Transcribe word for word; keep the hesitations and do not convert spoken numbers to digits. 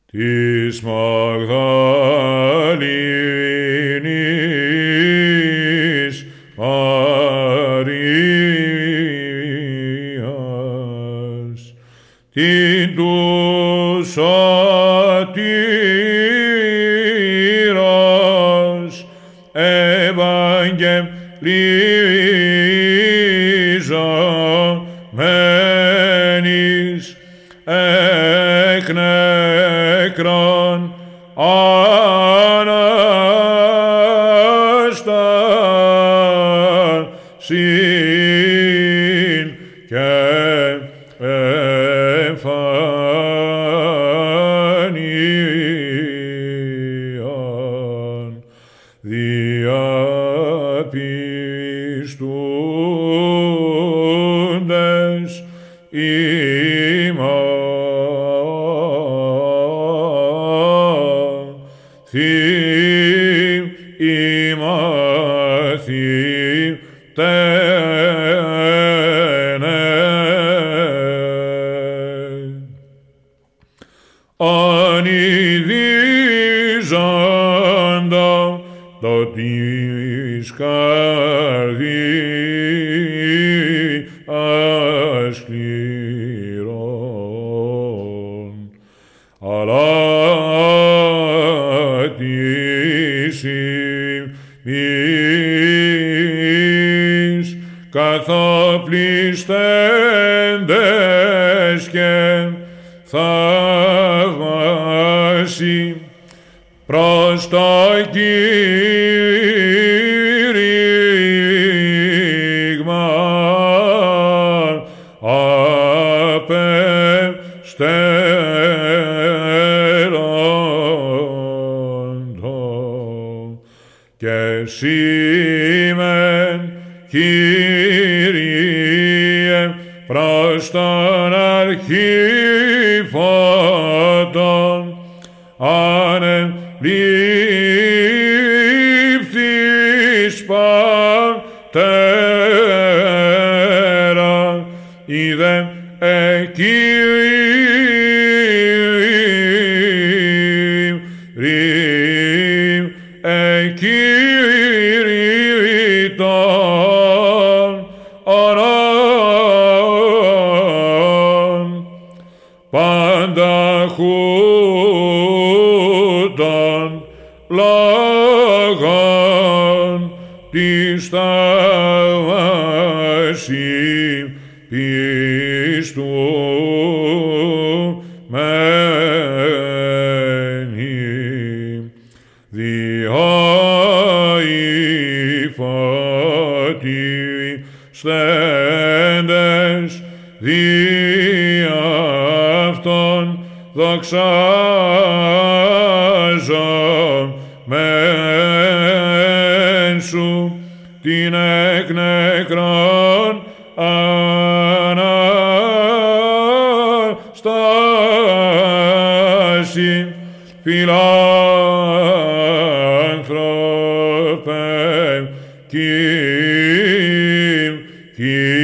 της Μαγδαληνής Μαρίας, την του σωτήρος ευαγγελίζομενης εκ νεκρών Αναστάσιν και εμφανίαν διαπιστούντες ημά θύμ ημαθήτενε ανειδίζοντα το της καρδίας σκληρών, αλλά της ημείς καθοπλιστέντες και θαυμάσι προς το κήρυγμα απεστέλλοντο και σήμεν Κύριε προς τον αρχήφωτον ανελήφθης πατέρα είδε εκήρυ εκήρυτον ορών πανταχούτων λόγων της θαυμάσι πιστού μένει διό οι φωτιστέντες δι' αυτόν δοξάζομεν σου την εκ νεκρών Αναστάσιν φιλάνθρωπε Κύριε.